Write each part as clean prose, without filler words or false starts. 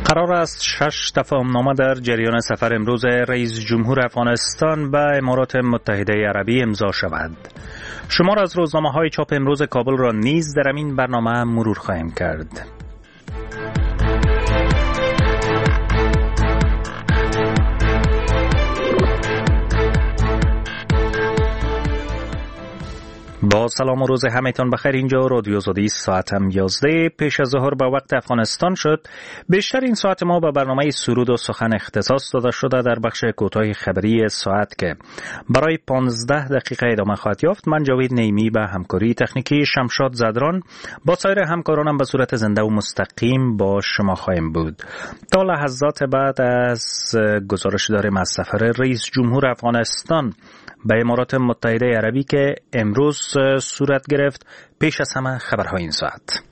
قرار است 6 تفاهمنامه در جریان سفر امروز رئیس جمهور افغانستان به امارات متحده عربی امضا شود. شمار از روزنامه‌های چاپ امروز کابل را نیز در این برنامه مرور خواهیم کرد. با سلام و روز همه‌تان بخیر. اینجا رادیو آزادی ساعت هم 11 پیش از ظهر به وقت افغانستان شد. بیشتر این ساعت ما به برنامه سرود و سخن اختصاص داده شده در بخش کوتاه خبری ساعت که برای 15 دقیقه ادامه خواهد یافت. من جاوید نیمی به همکاری تکنیکی شمشاد زدران با سایر همکارانم به صورت زنده و مستقیم با شما خواهیم بود. تا لحظات بعد از گزارش داریم از سفر رئیس جمهور افغانستان به امارات متحده عربی که امروز صورت گرفت. پیش از همه خبرهای این ساعت.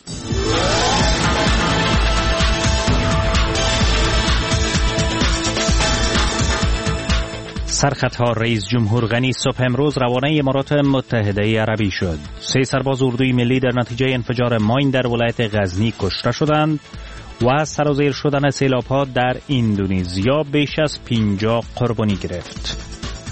سرخطها رئیس جمهور غنی صبح امروز روانه امارات متحده عربی شد. 3 سرباز اردوی ملی در نتیجه انفجار ماین در ولایت غزنی کشته شدند و سرازیر شدن سیلاب‌ها در اندونزیا بیش از 50 قربانی گرفت.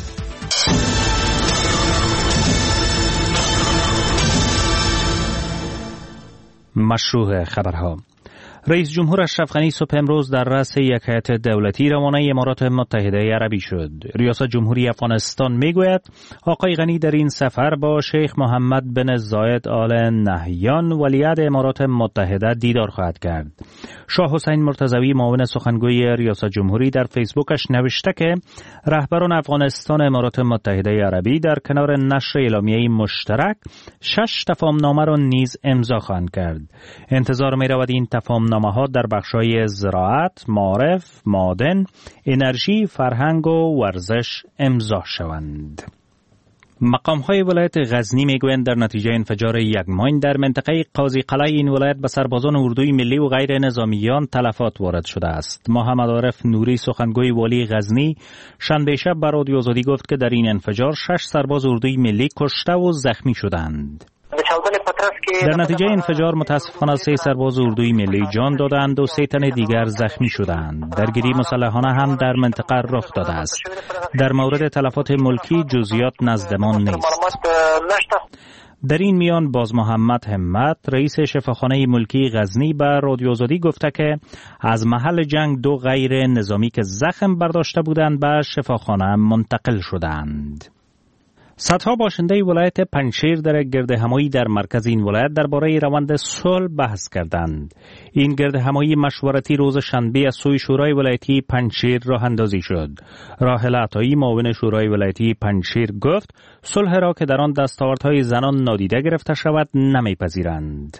مشروع خبرها. رئیس جمهور اشرف غنی صبح امروز در رأس یک هیئت دولتی روانه امارات متحده عربی شد. ریاست جمهوری افغانستان میگوید آقای غنی در این سفر با شیخ محمد بن زاید آل نهیان ولیعهد امارات متحده دیدار خواهد کرد. شاه حسین مرتضوی معاون سخنگوی ریاست جمهوری در فیسبوکش نوشته که رهبران افغانستان و امارات متحده عربی در کنار نشر اعلامیه مشترک 6 تفاهمنامه را نیز امضا خواهند کرد. انتظار می‌رود این تفاهمنامه‌ها در بخش‌های زراعت، معارف، معادن، انرژی، فرهنگ و ورزش امضا شوند. مقام‌های ولایت غزنی میگویند در نتیجه انفجار یک ماین در منطقه قاضی قلعه این ولایت به سربازان اردوی ملی و غیر نظامیان تلفات وارد شده است. محمد عارف نوری سخنگوی والی غزنی شنبه شب به رادیو آزادی گفت که در این انفجار 6 سرباز اردوی ملی کشته و زخمی شدند. در نتیجه انفجار متاسفانه 3 سرباز اردوی ملی جان دادند و 3 تن دیگر زخمی شدند. درگیری مسلحانه هم در منطقه رخ داده است. در مورد تلفات ملکی جزئیات نزدمان نیست. در این میان باز محمد همت رئیس شفاخانه ملکی غزنی به رادیو آزادی گفته که از محل جنگ 2 غیر نظامی که زخم برداشته بودند به شفاخانه منتقل شدند. صدها باشنده ولایت پنجشیر در گردهمایی در مرکز این ولایت درباره روند صلح بحث کردند. این گردهمایی مشورتی روز شنبه از سوی شورای ولایتی پنجشیر راه اندازی شد. راحله عطایی معاون شورای ولایتی پنجشیر گفت صلح را که در آن دستاوردهای زنان نادیده گرفته شود نمیپذیرند.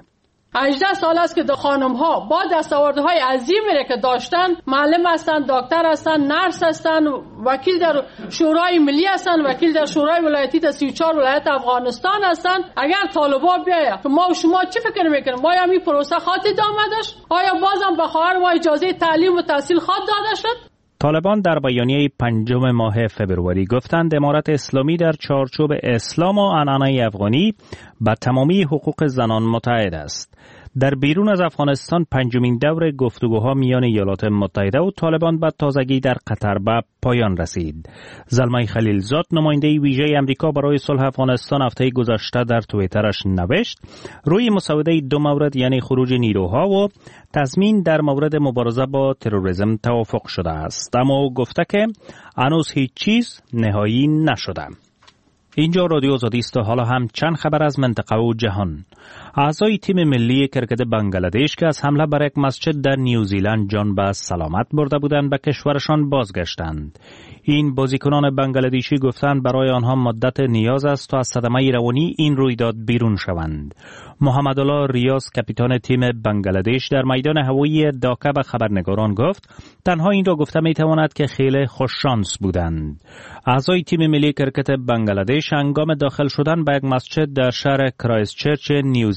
18 سال است که خانم ها با دستاوردهای عظیمی که داشتن، معلم هستند، دکتر هستند، نرس هستند، وکیل در شورای ملی هستند، وکیل در شورای ولایتی در 34 ولایت افغانستان هستند. اگر طالبان بیاید که ما و شما چی فکر میکنیم؟ ما همین پروسه خاطر ادامه داشت؟ آیا بازم به خواهر ما اجازه تعلیم و تحصیل خاطر داده شد؟ طالبان در بیانیه 5 ماه فبروری گفتند امارت اسلامی در چارچوب اسلام و عنعنه افغانی به تمامی حقوق زنان متعهد است. در بیرون از افغانستان 5مین دور گفتگوها میان ایالات متحده و طالبان به تازگی در قطر به پایان رسید. زلمه خلیلزاد نماینده ویژه امریکا برای صلح افغانستان هفته گذشته در توییترش نوشت روی مسوده 2 مورد یعنی خروج نیروها و تضمین در مورد مبارزه با تروریسم توافق شده است، اما گفته که هنوز هیچ چیز نهایی نشده. اینجا رادیو آزادی است و حالا هم چند خبر از منطقه و جهان. اعضای تیم ملی کرکت بنگلادش که از حمله بر یک مسجد در نیوزیلند جان به سلامت برده بودند به کشورشان بازگشتند. این بازیکنان بنگلادشی گفتند برای آنها مدت نیاز است تا از صدمه روانی این رویداد بیرون شوند. محمد الله ریاض کاپیتان تیم بنگلادش در میدان هوایی داکا به خبرنگاران گفت تنها این را گفته میتواند که خیلی خوش شانس بودند. اعضای تیم ملی کرکت بنگلادش هنگام داخل شدن به یک مسجد در شهر کرایستچرچ نیوزیلند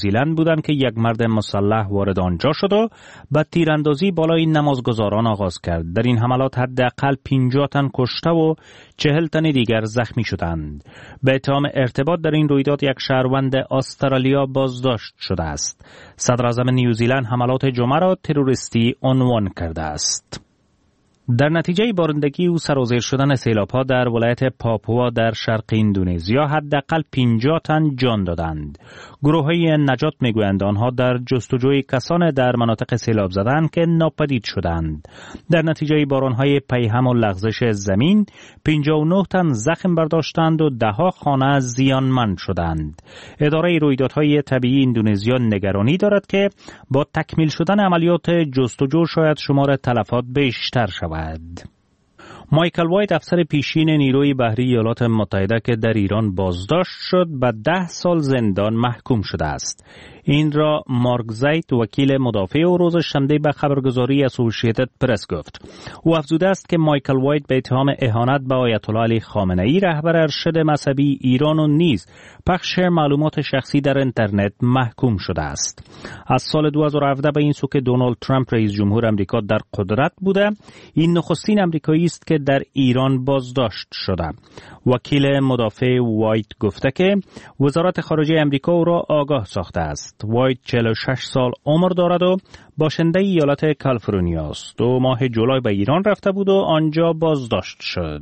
نیوزیلند بودند که یک مرد مسلح وارد آنجا شد و با تیراندازی بالای نمازگزاران آغاز کرد. در این حملات حداقل 50 تن کشته و 40 تن دیگر زخمی شدند. به اتهام ارتباط در این رویداد یک شهروند استرالیا بازداشت شده است. صدر اعظم نیوزیلند حملات جمعه را تروریستی عنوان کرده است. در نتیجه بارندگی و سرازیر شدن سیلاب‌ها در ولایت پاپوا در شرق اندونزیا حداقل 50 تن جان دادند. گروه‌های نجات می‌گویند آنها در جستجوی کسان در مناطق سیلاب زدند که ناپدید شدند. در نتیجه باران‌های پیهم و لغزش زمین 59 تن زخم برداشتند و 10 خانه زیانمند شدند. اداره رویدادهای طبیعی اندونزیا نگرانی دارد که با تکمیل شدن عملیات جستجو شاید شمار تلفات بیشتر شود. مایکل وایت افسر پیشین نیروی بحری ایالات متحده که در ایران بازداشت شد به 10 سال زندان محکوم شده است. این را مارک زایت وکیل مدافع او روز شنبه به خبرگزاری اسوسییتد پرس گفت. او افزوده است که مایکل وایت به اتهام اهانت به آیت الله علی خامنه ای رهبر ارشد مذهبی ایران و نیز پخش معلومات شخصی در اینترنت محکوم شده است. از سال 2017 به این سو که دونالد ترامپ رئیس جمهور آمریکا در قدرت بوده، این نخستین آمریکایی است که در ایران بازداشت شده. وکیل مدافع وایت گفته که وزارت خارجه آمریکا او را آگاه ساخته است. وایت 46 سال عمر دارد و باشنده ایالت کالیفرنیا است. 2 ماه جولای به ایران رفته بود و آنجا بازداشت شد.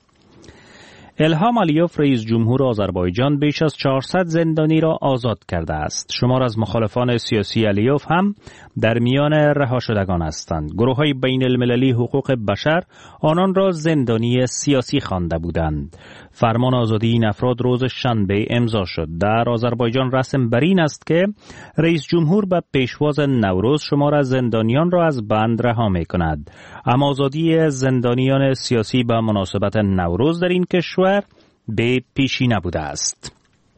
الهام علیوف رئیس جمهور آذربایجان بیش از 400 زندانی را آزاد کرده است. شمار از مخالفان سیاسی علیوف هم در میان رها شدگان هستند. گروه‌های بین المللی حقوق بشر آنان را زندانی سیاسی خوانده بودند. فرمان آزادی این افراد روز شنبه امضا شد. در آذربایجان رسم بر این است که رئیس جمهور به پیشواز نوروز شمار از زندانیان را از بند رها می‌کند. اما آزادی زندانیان سیاسی به مناسبت نوروز در این کشور به پیشی نبوده است.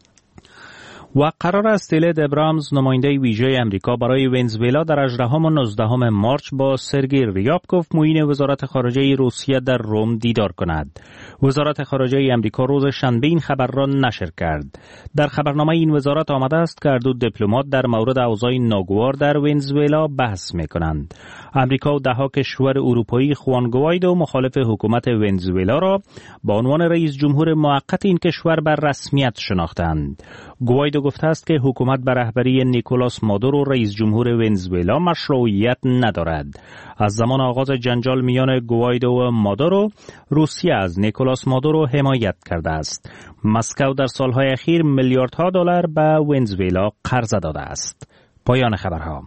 و قرار است تلد ابرامز نماینده ویژه امریکا برای ونزوئلا در 18 و 19 مارچ با سرگئی ریابکوف معین وزارت خارجه روسیه در روم دیدار کند. وزارت خارجه امریکا روز شنبه این خبر را نشر کرد. در خبرنامه این وزارت آمده است که هر دو دیپلمات در مورد اوضاع ناگوار در ونزوئلا بحث می‌کنند. امریکا و 10 کشور اروپایی خوان گوایدو مخالف حکومت ونزوئلا را با عنوان رئیس جمهور موقت این کشور بر رسمیت شناختند. گوایدو گفته است که حکومت بر رهبری نیکولاس مادورو رئیس جمهور ونزوئلا مشروعیت ندارد. از زمان آغاز جنجال میان گوایدو و مادورو، روسیه از نیکولاس مادورو حمایت کرده است. مسکو در سالهای اخیر میلیاردها دلار به ونزوئلا قرض داده است. پایان خبرها.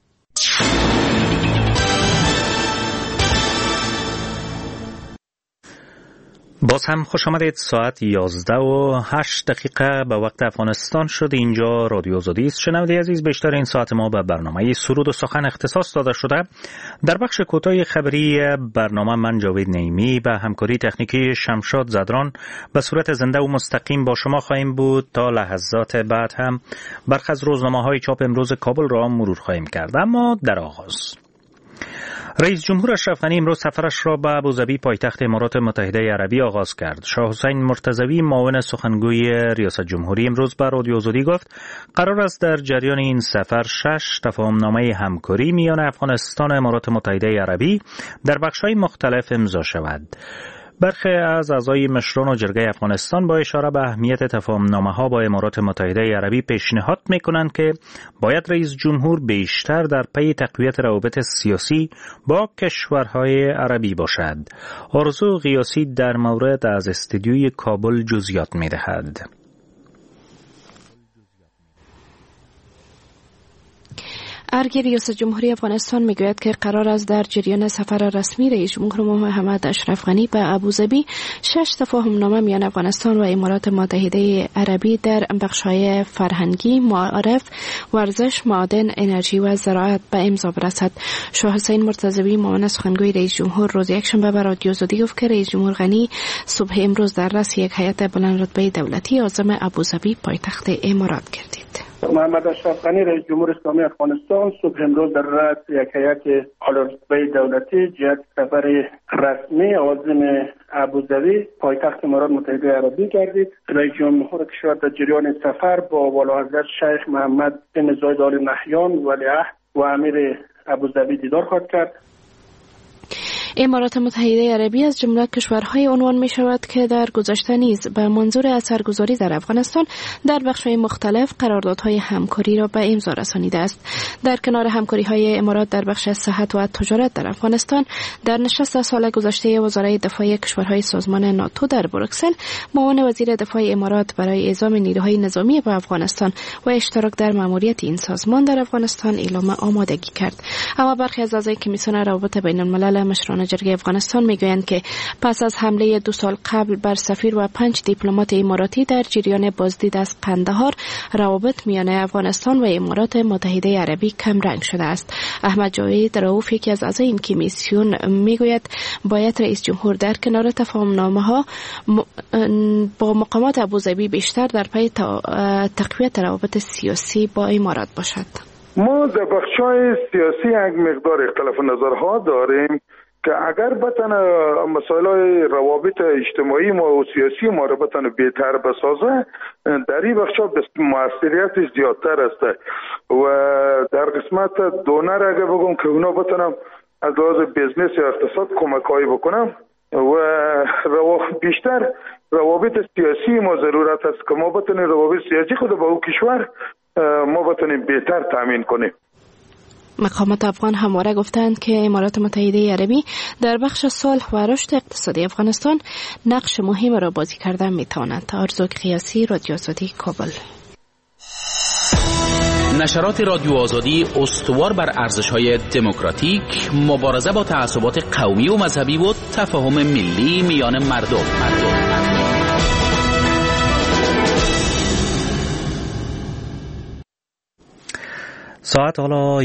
باز هم خوش آمدید. ساعت 11:08 به وقت افغانستان شد. اینجا رادیو آزادی است. شنونده عزیز، بیشتر این ساعت ما به برنامه سرود و سخن اختصاص داده شده. در بخش کوتاه خبری برنامه من جاوید نعیمی به همکاری تکنیکی شمشاد زدران به صورت زنده و مستقیم با شما خواهیم بود. تا لحظات بعد هم برخی از روزنامه‌های چاپ امروز کابل را مرور خواهیم کرد. اما در آغاز رئیس جمهور اشرف غنی امروز سفرش را به ابوظبی پایتخت امارات متحده عربی آغاز کرد. شاه حسین مرتضوی معاون سخنگوی ریاست جمهوری امروز به رادیو آزادی گفت قرار است در جریان این سفر 6 تفاهمنامه همکاری میان افغانستان و امارات متحده عربی در بخش‌های مختلف امضا شود. برخی از اعضای مشران و جرگه افغانستان با اشاره به اهمیت تفاهمنامه‌ها با امارات متحده عربی پیشنهاد می‌کنند که باید رئیس جمهور بیشتر در پی تقویت روابط سیاسی با کشورهای عربی باشد. آرزو غیاسی در مورد از استودیوی کابل جزئیات می‌دهد. ارگ ریاست جمهوری افغانستان میگوید که قرار است در جریان سفر رسمی رئیس جمهور محمد اشرف غنی به ابوظبی 6 تفاهمنامه میان افغانستان و امارات متحده عربی در بخش‌های فرهنگی، معارف، ورزش، معادن، انرژی و زراعت به امضا برسد. شاه حسین مرتضوی معاون سخنگوی رئیس جمهور روز یکشنبه به رادیو آزادی گفت که رئیس جمهور غنی صبح امروز در رأس یک هیئت بلند رتبه دولتی عازم ابوظبی پایتخت امارات گردید. محمد اشرف غنی رئیس جمهور اسلامی افغانستان صبح امروز در رأس یک هیئت عالی‌رتبه دولتی جهت سفر رسمی عازم ابوظبی پایتخت امارات متحده عربی گردید. رئیس جمهور کشور در جریان سفر با والاحضرت شیخ محمد بن زاید آل نهیان ولیعهد و امیر ابوظبی دیدار خواهد کرد. امارات متحده عربی از جمله کشورهای عنوان می شود که در گذشته نیز به منظور اثرگذاری در افغانستان در بخش‌های مختلف قراردادهای همکاری را به امضا رسانیده است. در کنار همکاری‌های امارات در بخش صحت و تجارت در افغانستان، در نشست سال گذشته وزرای دفاع کشورهای سازمان ناتو در بروکسل، معاون وزیر دفاع امارات برای اعزام نیروهای نظامی به افغانستان و اشتراک در ماموریت این سازمان در افغانستان اعلام آمادگی کرد. اما برخی از اعضای کمیسیون روابط بین‌الملل مشران جرگه افغانستان میگویند که پس از حمله 2 سال قبل بر سفیر و 5 دیپلمات اماراتی در جریان بازدید از قندهار، روابط میان افغانستان و امارات متحده عربی کم رنگ شده است. احمد جاوید رؤوف، یکی از اعضای این کمیسیون، میگوید باید رئیس جمهور در کنار تفاهم‌نامه‌ها با مقامات ابوظبی بیشتر در پی تقویت روابط سیاسی با امارات باشد. ما در بخش‌های سیاسی یک مقدار اختلاف نظرها داریم که اگر بتونه مسائل روابط اجتماعی ما و سیاسی ما رو بتونه بهتر بسازه، در این بخشا موثریت زیادتر است و در قسمت دونر اگر بگم که اونا بتونم از لحاظ بیزنس یا اقتصاد کمکایی بکنم و بیشتر روابط سیاسی ما ضرورت است که ما بتونیم روابط سیاسی خود با او کشور ما بتونیم بهتر تامین کنیم. مقامات افغان همواره گفتند که امارات متحده عربی در بخش صلح و رشد اقتصادی افغانستان نقش مهم را بازی کرده میتواند. آرزو قیاسی، رادیو آزادی، کابل. نشرات رادیو آزادی استوار بر ارزش‌های دموکراتیک، مبارزه با تعصبات قومی و مذهبی و تفاهم ملی میان مردم. ساعت حالا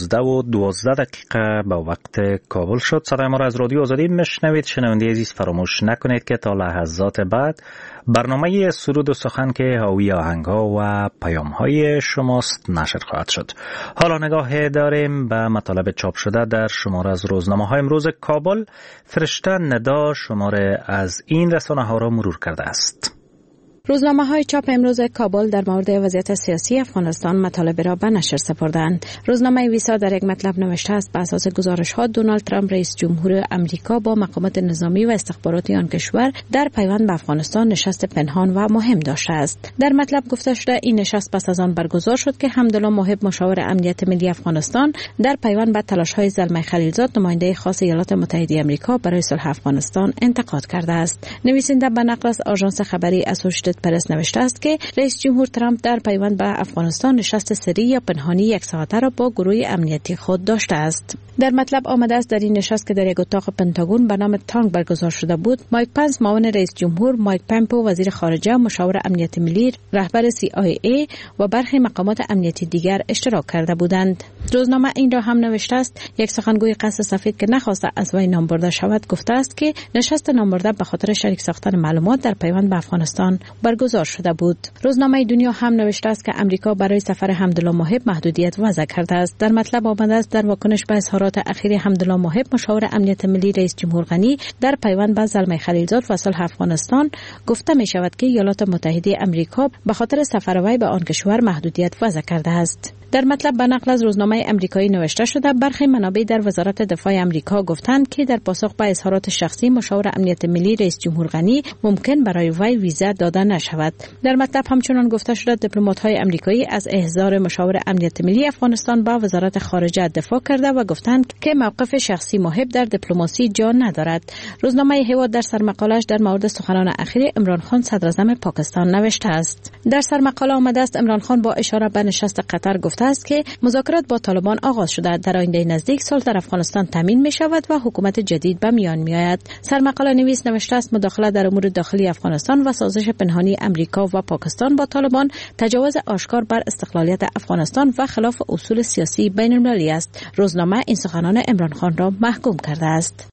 11:12 به وقت کابل شد. صدای ما را از رادیو آزادی میشنوید. شنونده عزیز، فراموش نکنید که تا لحظات بعد برنامه سرود و سخن که حاوی آهنگ‌ها و پیام‌های شماست نشر خواهد شد. حالا نگاه داریم به مطالب چاپ شده در شماره از روزنامه‌های امروز کابل. فرشته ندا شماره از این رسانه‌ها را مرور کرده است. روزنامه‌های چاپ امروز کابل در مورد وضعیت سیاسی افغانستان مطالب را به نشر سپردند. روزنامه ویسا در یک مطلب نوشته است بر اساس گزارش‌ها دونالد ترامپ رئیس جمهور آمریکا با مقامات نظامی و استخباراتی آن کشور در پیوند به افغانستان نشست پنهان و مهم داشته است. در مطلب گفته شده این نشست پس از آن برگزار شد که حمدالله محب مشاور امنیت ملی افغانستان در پیوند به تلاش‌های زلمه خلیلزاد نماینده خاص ایالات متحده آمریکا برای صلح افغانستان انتقاد کرده است. نویسنده به نقل از آژانس خبری اسوسییتد پرس نوشته است که رئیس جمهور ترامپ در پیوند به افغانستان نشست سری یا پنهانی 1 ساعته را با گروه امنیتی خود داشته است. در مطلب آمده است در این نشست که در یک اتاق پنتاگون به نام تانگ برگزار شده بود، مایک پنس معاون رئیس جمهور، مایک پمپو وزیر خارجه، مشاور امنیت ملی، رهبر CIA و برخی مقامات امنیتی دیگر اشتراک کرده بودند. روزنامه این را هم نوشته است یک سخنگوی قصر سفید که نخواسته از وی نام برده شود گفته است که نشست نامبرده به خاطر شریک ساختن معلومات در پیوند به افغانستان برگزار شده بود. روزنامه دنیا هم نوشته است که امریکا برای سفر حمدالله محب محدودیت وضع کرده است. در مطلب آمده است در واکنش به اظهارات اخیر حمدالله محب مشاور امنیت ملی رئیس جمهور غنی در پیوند به زلمه خلیلزاد و صلح افغانستان گفته می شود که ایالات متحده آمریکا به خاطر سفر وی به آن کشور محدودیت وضع کرده است. در مطلب به نقل از روزنامه امریکایی نوشته شده برخی منابع در وزارت دفاع آمریکا گفتند که در پاسخ به اظهارات شخصی مشاور امنیت ملی رئیس جمهور غنی ممکن برای وی ویزا داده نشود. در مطلب همچنان گفته شده دیپلمات‌های آمریکایی از احضار مشاور امنیت ملی افغانستان به وزارت خارجه دفاع کرده و گفتند که موقف شخصی محب در دیپلماسی جا ندارد. روزنامه هواد در سرمقاله‌اش در مورد سخنان اخیر عمران خان صدر اعظم پاکستان نوشته است. در سرمقاله آمده است عمران خان با اشاره به نشست قطر گفته است که مذاکرات با طالبان آغاز شده، در آینده نزدیک صلح در افغانستان تامین می شود و حکومت جدید به میان می آید. سرمقاله نویس نوشته است مداخله در امور داخلی افغانستان و سازش پنهانی امریکا و پاکستان با طالبان تجاوز آشکار بر استقلالیت افغانستان و خلاف اصول سیاسی بین المللی است. روزنامه این سخنان عمران خان را محکوم کرده است.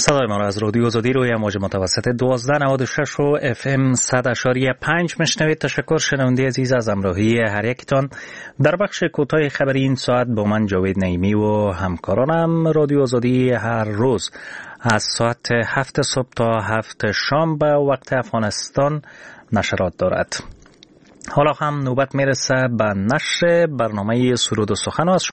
صدای ما را از رادیو آزادی روی موج متوسط 1296 و FM 100.5 میشنوید. تشکر شنونده عزیز از همراهی هر یکتان. در بخش کوتاه خبری این ساعت با من جاوید نعیمی و همکارانم رادیو آزادی هر روز از ساعت 7 صبح تا 7 شام به وقت افغانستان نشرات دارد. حالا هم نوبت میرسه به نشر برنامه سرود و سخن.